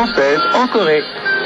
française en Corée.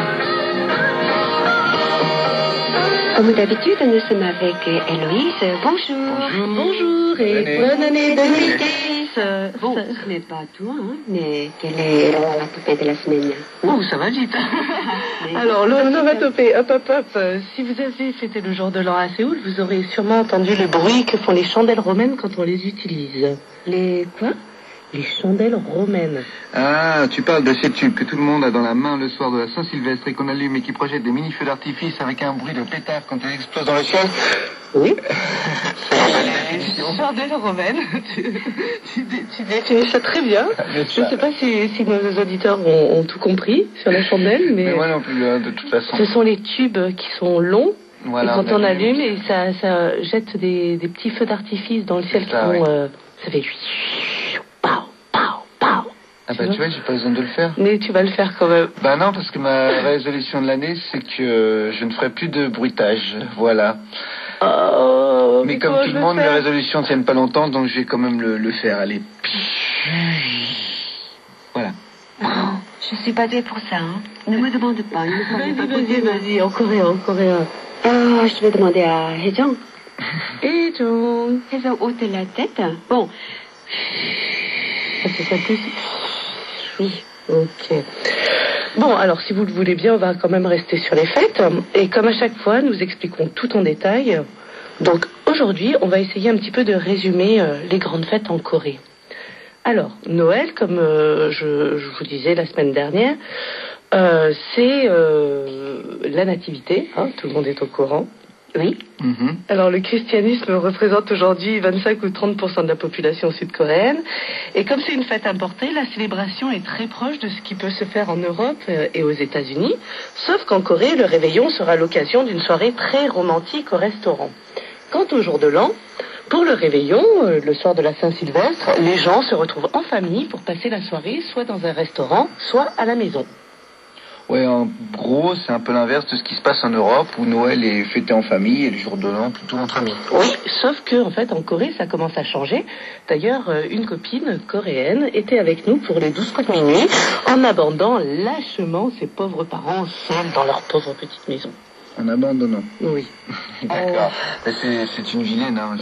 Comme d'habitude, nous sommes avec Héloïse. Bonjour. Bonjour et bonne année 2010. Bon, ce n'est pas toi, hein, mais quelle est la toupée de la semaine? Oh, ça va vite. Alors, l'onomatopée, hop. Si vous avez fêté le jour de l'an à Séoul, vous aurez sûrement entendu le bruit que font les chandelles romaines quand on les utilise. Les quoi? Les chandelles romaines. Ah, tu parles de ces tubes que tout le monde a dans la main le soir de la Saint-Sylvestre et qu'on allume et qui projettent des mini-feux d'artifice avec un bruit de pétard quand ils explosent dans le ciel. Oui. Les chandelles romaines. Tu définis ça très bien. Je ne sais pas si nos auditeurs ont tout compris sur la chandelle, mais moi non plus, de toute façon. Ce sont les tubes qui sont longs. Voilà, et quand on allume, et ça jette des petits feux d'artifice dans le ciel qui vont... ça fait... Ah bah tu vois, j'ai pas besoin de le faire. Mais tu vas le faire quand même. Bah non, parce que ma résolution de l'année, c'est que je ne ferai plus de bruitage, voilà. Oh, mais comme tout le monde, mes résolutions tiennent pas longtemps, donc je vais quand même le faire, allez. Voilà. Oh, je suis pas douée pour ça, hein. Ne me demande pas. Vas-y, en coréen. Je vais demander à Hejong. Hejong, ôte la tête. Bon. Ça c'est ça plus. Oui. Ok. Bon, alors si vous le voulez bien, on va quand même rester sur les fêtes. Et comme à chaque fois, nous expliquons tout en détail. Donc aujourd'hui, on va essayer un petit peu de résumer les grandes fêtes en Corée. Alors, Noël, comme je vous disais la semaine dernière, c'est la nativité, hein, tout le monde est au courant. Oui. Mm-hmm. Alors, le christianisme représente aujourd'hui 25 ou 30% de la population sud-coréenne. Et comme c'est une fête importée, la célébration est très proche de ce qui peut se faire en Europe et aux États-Unis. Sauf qu'en Corée, le réveillon sera l'occasion d'une soirée très romantique au restaurant. Quant au jour de l'an, pour le réveillon, le soir de la Saint-Sylvestre, les gens se retrouvent en famille pour passer la soirée, soit dans un restaurant, soit à la maison. Ouais, en gros, c'est un peu l'inverse de ce qui se passe en Europe, où Noël est fêté en famille et le jour de l'an plutôt entre amis. Oui, sauf que en fait, en Corée, ça commence à changer. D'ailleurs, une copine coréenne était avec nous pour les 12 coups de minuit, en abandonnant lâchement ses pauvres parents seuls dans leur pauvre petite maison. En abandonnant. Oui. D'accord. Mais c'est une vilaine, hein.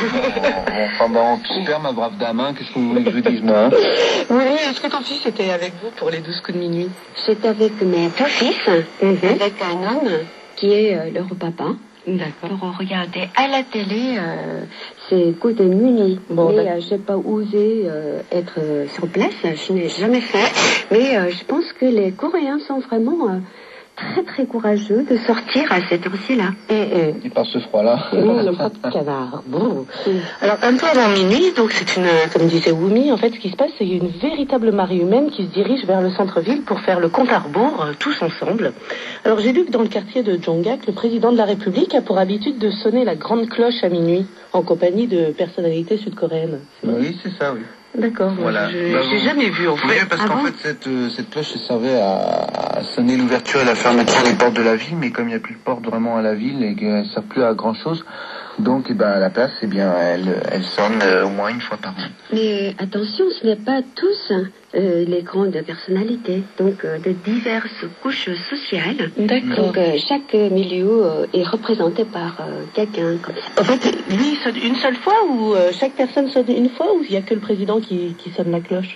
Super, ma brave dame, hein. Qu'est-ce que vous voulez que je vous dise, moi, hein? Oui, est-ce que ton fils était avec vous pour les 12 coups de minuit? J'étais avec mes deux fils, avec un homme qui est leur papa. D'accord. Pour regarder à la télé ces coups de minuit. Bon, mais je n'ai pas osé être sur place, je n'ai jamais fait. Mais je pense que les Coréens sont vraiment... très très courageux de sortir à cette heure-ci-là. Et par ce froid-là. Le froid de canard. Bon. Alors, un peu avant minuit, donc c'est une, comme disait Wumi, en fait, ce qui se passe, c'est une véritable marée humaine qui se dirige vers le centre-ville pour faire le compte à rebours, tous ensemble. Alors, j'ai lu que dans le quartier de Jonggak, le président de la République a pour habitude de sonner la grande cloche à minuit, en compagnie de personnalités sud-coréennes. Oui, c'est ça, oui. D'accord, voilà. J'ai jamais vu en fait. Oui, parce qu'en fait, cette cloche servait à sonner l'ouverture et la fermeture des portes de la ville, mais comme il n'y a plus de porte vraiment à la ville et qu'elle ne sert plus à grand chose, donc à la place, elle sonne au moins une fois par an. Mais attention, ce n'est pas tous les grandes personnalités, donc de diverses couches sociales. D'accord. Donc chaque milieu est représenté par quelqu'un comme ça. En fait, lui, il sonne une seule fois ou chaque personne sonne une fois ou il n'y a que le président qui sonne la cloche?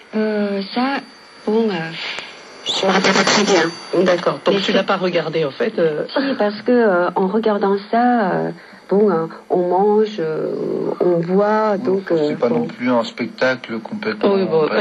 Ça, bon, je me rappelle pas très bien. D'accord, donc tu l'as pas regardé en fait. Si, parce que en regardant ça, on mange, on boit, donc... c'est pas non plus un spectacle complètement... Oui, bon.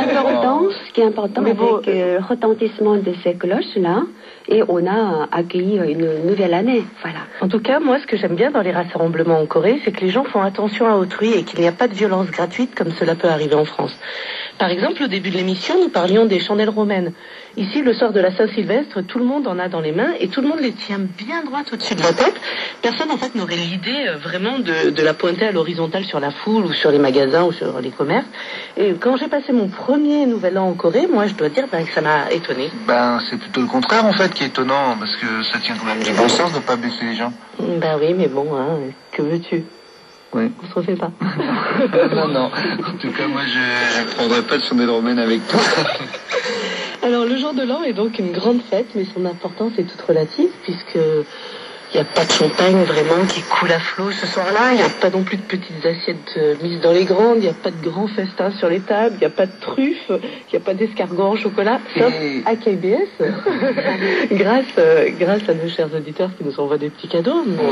Ce qui est important, avec le retentissement de ces cloches-là, et on a accueilli une nouvelle année, voilà. En tout cas, moi, ce que j'aime bien dans les rassemblements en Corée, c'est que les gens font attention à autrui et qu'il n'y a pas de violence gratuite comme cela peut arriver en France. Par exemple, au début de l'émission, nous parlions des chandelles romaines. Ici, le soir de la Saint-Sylvestre, tout le monde en a dans les mains et tout le monde les tient bien droites au-dessus de la tête. Personne, en fait, n'aurait l'idée vraiment de la pointer à l'horizontale sur la foule ou sur les magasins ou sur les commerces. Et quand j'ai passé mon premier nouvel an en Corée, moi, je dois dire que ça m'a étonnée. C'est plutôt le contraire, en fait, qui est étonnant, parce que ça tient quand même du bon sens de ne pas blesser les gens. Oui, mais bon, hein, que veux-tu? Oui. On se refait pas. Non. En tout cas, moi, je ne prendrai pas de chandelle romaine avec toi. Alors le jour de l'an est donc une grande fête, mais son importance est toute relative puisque il n'y a pas de champagne vraiment qui coule à flot ce soir-là, il n'y a pas non plus de petites assiettes mises dans les grandes, il n'y a pas de grands festins sur les tables, il n'y a pas de truffes, il n'y a pas d'escargots en chocolat, sauf à KBS, grâce à nos chers auditeurs qui nous envoient des petits cadeaux. Mais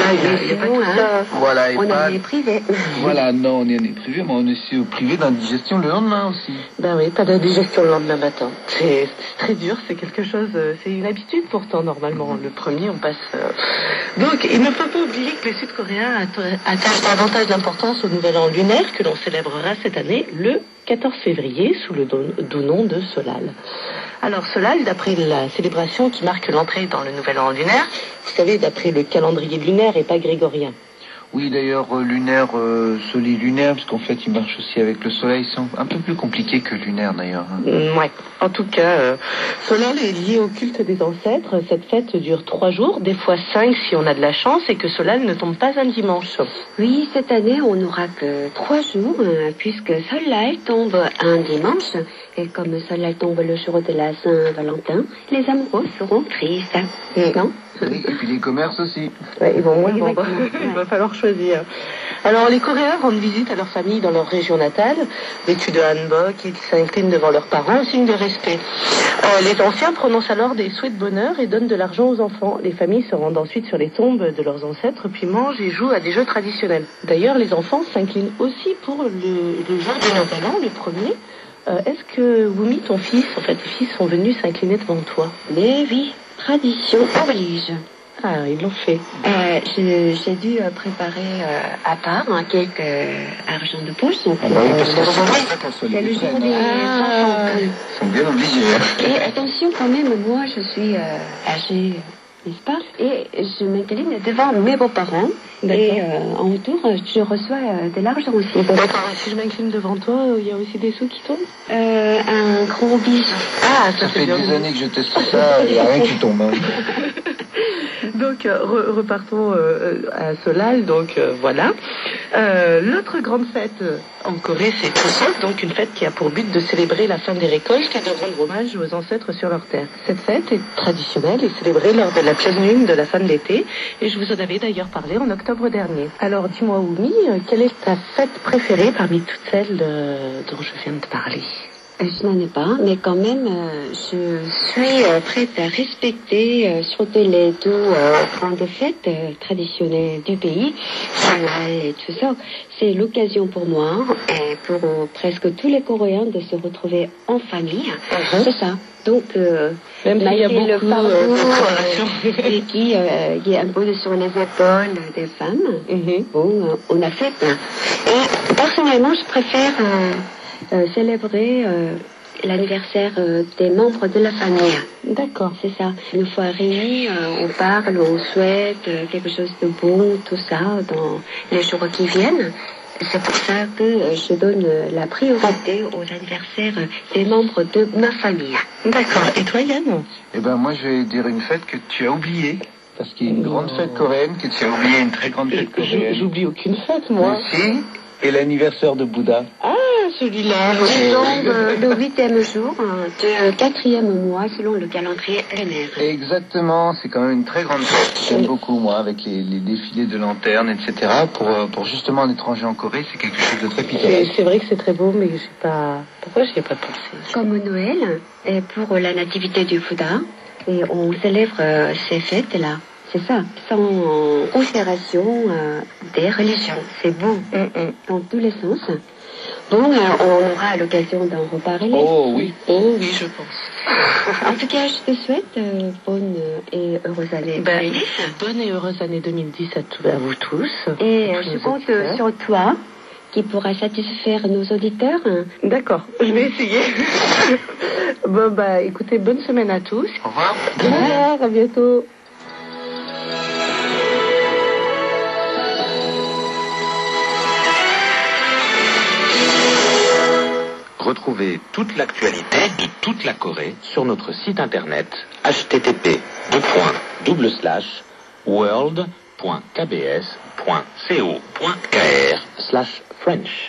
Voilà, et on pas... en est privé. Voilà, non, on est privé, mais on est aussi privé d'indigestion le lendemain aussi. Ben oui, pas d'indigestion le lendemain matin. C'est très dur, c'est quelque chose, c'est une habitude pourtant normalement. Le premier, on passe... Donc, il ne faut pas oublier que les Sud-Coréens attachent davantage d'importance au Nouvel An lunaire que l'on célébrera cette année le 14 février sous le doux nom de Solal. Alors Solal, d'après la célébration qui marque l'entrée dans le Nouvel An lunaire, vous savez, d'après le calendrier lunaire et pas grégorien. Oui, d'ailleurs, lunaire, soli-lunaire, parce qu'en fait, il marche aussi avec le soleil. C'est un peu plus compliqué que lunaire, d'ailleurs. Ouais. En tout cas, Solal est lié au culte des ancêtres. Cette fête dure 3 jours, des fois 5 si on a de la chance, et que Solal ne tombe pas un dimanche. Oui, cette année, on n'aura que 3 jours, puisque Solal tombe un dimanche. Et comme Solal tombe le jour de la Saint-Valentin, les amoureux seront tristes. Non? Oui, et puis les commerces aussi. Ouais, ils vont moins vendre. Il va falloir choisir. Alors, les Coréens rendent visite à leur famille dans leur région natale, vêtus de hanbok, ils s'inclinent devant leurs parents en signe de respect. Les anciens prononcent alors des souhaits de bonheur et donnent de l'argent aux enfants. Les familles se rendent ensuite sur les tombes de leurs ancêtres, puis mangent et jouent à des jeux traditionnels. D'ailleurs, les enfants s'inclinent aussi pour le jour du Nouvel An, le premier. Est-ce que, Wumi, ton fils, en fait, tes fils sont venus s'incliner devant toi? Mais oui, tradition oblige. Ah, ils l'ont fait. J'ai dû préparer à part quelques argent de poche. Donc, Ah bah oui, parce que c'est ça qu'on se c'est les le jour prenne. des enfants. Ils sont bien obligés. Et attention quand même, moi je suis âgée, n'est-ce pas? Et je m'incline devant mes beaux-parents. Et en retour, je reçois de l'argent aussi. D'accord, si je m'incline devant toi, il y a aussi des sous qui tombent? Un gros bisou. Ah, Ça fait des années que je teste ça, il n'y a rien qui tombe. Hein. Donc, repartons à Solal, donc voilà. L'autre grande fête en Corée, c'est Chuseok, donc une fête qui a pour but de célébrer la fin des récoltes et de rendre hommage aux ancêtres sur leur terre. Cette fête est traditionnelle et célébrée lors de la pleine lune de la fin de l'été, et je vous en avais d'ailleurs parlé en octobre dernier. Alors, dis-moi, Wumi, quelle est ta fête préférée parmi toutes celles dont je viens de te parler? Je n'en ai pas, mais quand même, je suis prête à respecter surtout les deux grandes fêtes traditionnelles du pays, Solal et Chuseok. C'est l'occasion pour moi et pour presque tous les Coréens de se retrouver en famille. C'est ça. Donc, même s'il y a malgré le beaucoup fardeau et qui est un peu sur les épaules des femmes, bon, on a fait. Et personnellement, je préfère célébrer l'anniversaire des membres de la famille. D'accord. C'est ça. Une fois réunis, on parle, on souhaite quelque chose de bon, tout ça, dans les jours qui viennent. C'est pour ça que je donne la priorité aux anniversaires des membres de ma famille. D'accord. Et toi, Yann? Eh ben, moi, je vais dire une fête que tu as oubliée. Parce qu'il y a une grande fête coréenne que tu as oublié, une très grande fête coréenne. J'oublie aucune fête, moi. Aussi, et l'anniversaire de Bouddha. Ah, celui-là. Qui tombe le 8e jour du 4e mois selon le calendrier lunaire. Exactement, c'est quand même une très grande fête. J'aime beaucoup, moi, avec les défilés de lanternes, etc. Pour justement un étranger en Corée, c'est quelque chose de très pittoresque. C'est vrai que c'est très beau, mais j'ai pas... Pourquoi j'y ai pas pensé? Comme Noël, et pour la nativité du Bouddha, et on célèbre ces fêtes-là. C'est ça, sans considération des religions. C'est beau dans tous les sens. Bon, on aura l'occasion d'en reparler. Oh oui. Oh oui, je pense. En tout cas, je te souhaite bonne et heureuse année 2010. Bonne et heureuse année 2010 à vous tous. Et je compte sur toi, qui pourra satisfaire nos auditeurs. D'accord, je vais essayer. Bon, bah, écoutez, bonne semaine à tous. Au revoir. Au revoir, à bientôt. Retrouvez toute l'actualité de toute la Corée sur notre site internet http://world.kbs.co.kr/French.